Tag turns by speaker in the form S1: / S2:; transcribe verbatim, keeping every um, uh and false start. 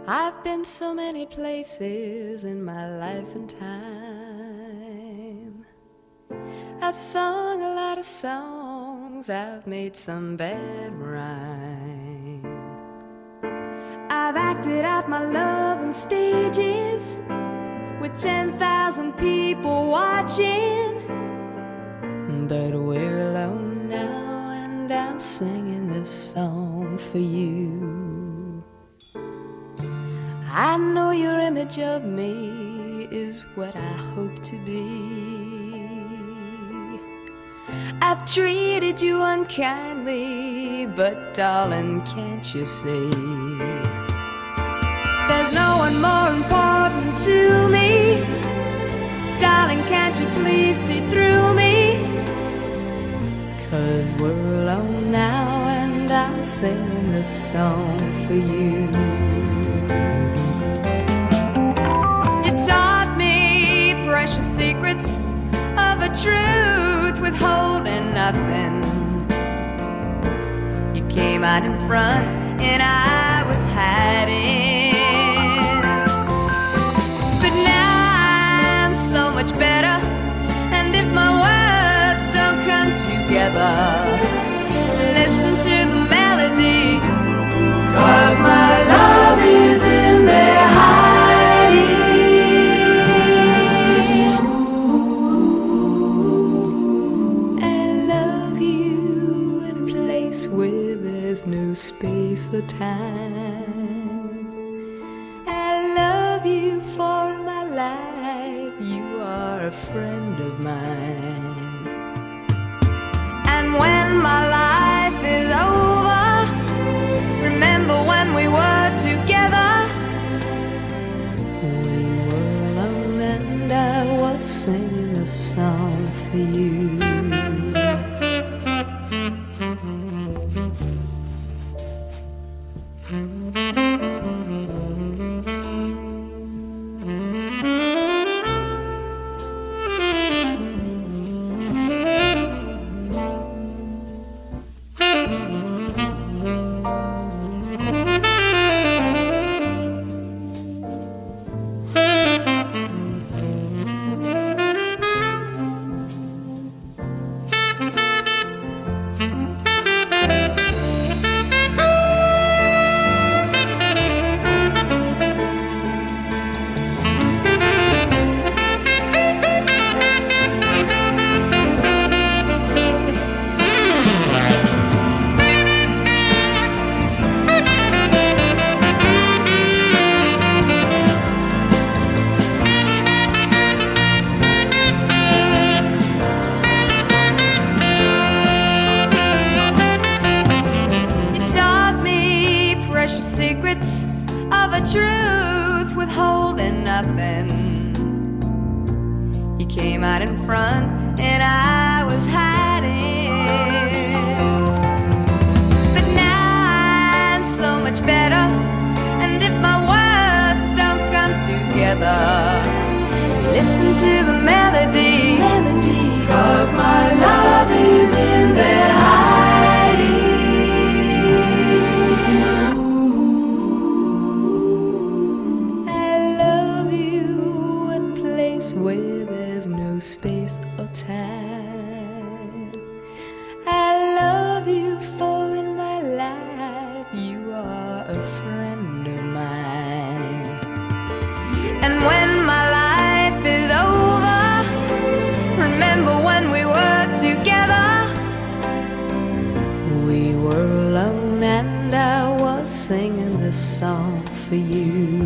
S1: I've been so many places in my life and time. I've sung a lot of songs, I've made some bad rhyme. I've acted out my love on stages with ten thousand people watching. But we're alone now and I'm singing this song for you. I know your image of me is what I hope to be. I've treated you unkindly, but darling, can't you see? There's no one more important to me. Darling, can't you please see through me? 'Cause we're alone now and I'm singing this song for you. You taught me precious secrets of a truth withholding nothing. You came out in front and I was hiding. But now I'm so much better, and if my words don't come together, listen to the melody, 'cause my love is in there hiding. I love you in a place where there's no space or time. I love you for my life, you are a friend of mine. And when my life is over, remember when we were together. We were alone and I was singing a song for you. Secrets of a truth withholding nothing. You came out in front and I was hiding. But now I'm so much better, and if my words don't come together, listen to the melody, melody, 'cause my love is in there hiding. Where there's no space or time. I love you, for in my life you are a friend of mine. And when my life is over, remember when we were together. We were alone and I was singing this song for you.